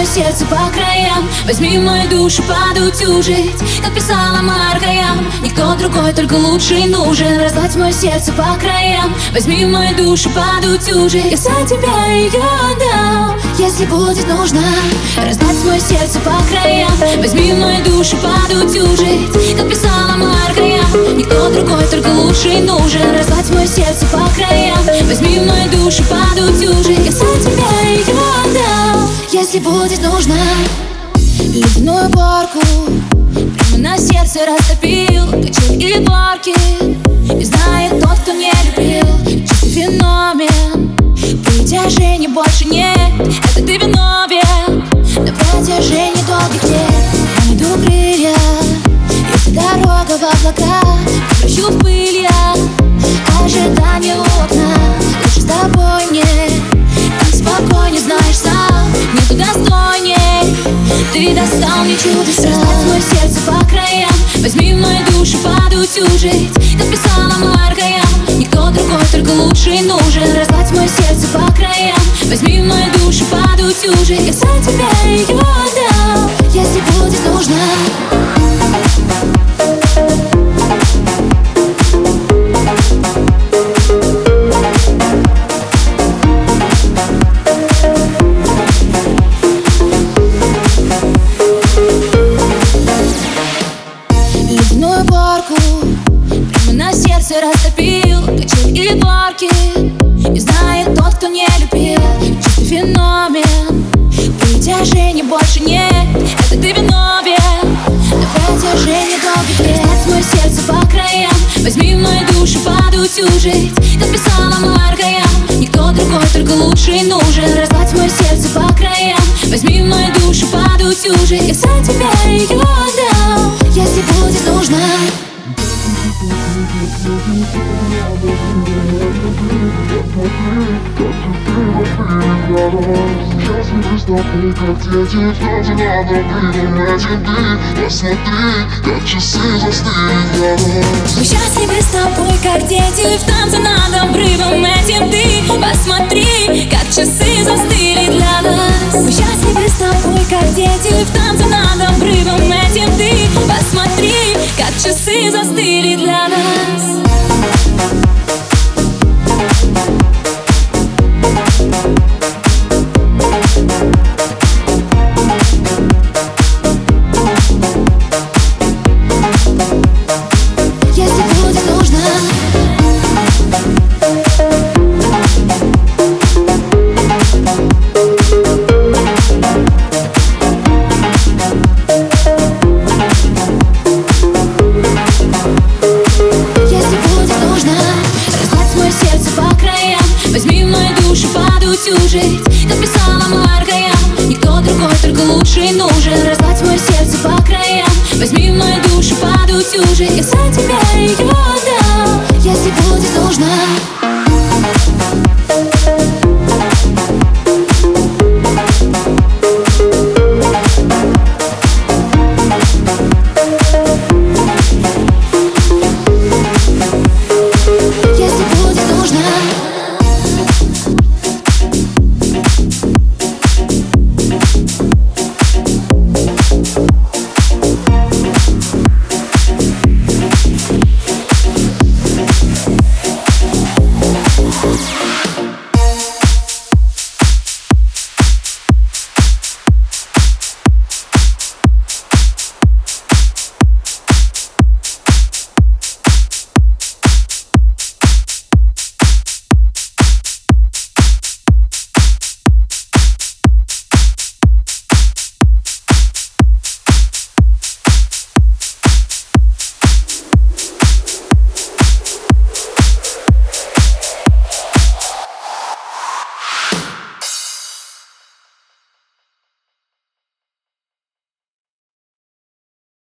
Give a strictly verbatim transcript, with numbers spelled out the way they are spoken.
сердце по краям. Возьми мою душу подутюжить, как писала Марка Ям. Никто другой, только лучший нужен. Разгладь мое сердце по краям. Возьми мою душу подутюжить, я за тебя ее отдам, если будет нужно. Разгладь мое сердце по краям. Возьми мою душу подутюжить, как писала Марка Ям. Никто другой, только лучший нужен. Разгладь мое сердце по краям. Возьми мою душу подутюжить, я за тебя ее отдам, если будет нужно. Ледяную горку прямо на сердце растопил, качели и горки. И знает тот, кто не любил. Чистый феномен, притяжений больше нет. Это ты виновен на протяжении долгих лет. Я найду крылья, если дорога в облака. Превращу в пыль я ожидание у окна. Лучше с тобой мне так спокойнее, знаешь сам. Нету достойней, ты достал мне чудеса. Разгладь мое сердце по краям. Возьми мою душу подутюжить, как писала Марка Ям. Никто другой, только лучший нужен. Разгладь мое сердце по краям. Возьми мою душу подутюжить, я за тебя ее отдам, если будет нужно. Ледяную горку прямо на сердце растопил, качели и горки. И знает тот, кто не любил. Чистый феномен, притяжений больше нет. Это ты виновен на протяжении долгих лет. Разгладь мое сердце по краям. Возьми мою душу подутюжить, как писала Марка Ям. Никто другой, только лучший нужен. Разгладь мое сердце по краям. Возьми мою душу подутюжить, я за тебя ее отдам, если будет нужно. Сейчас мы с тобой как дети в танце надо придумать еды. Посмотри, как часы застыли. Мы счастливы с тобой, как дети в танце над обрывом этим. Ты посмотри, как часы застыли для нас. Мы счастливы с тобой, как дети в танце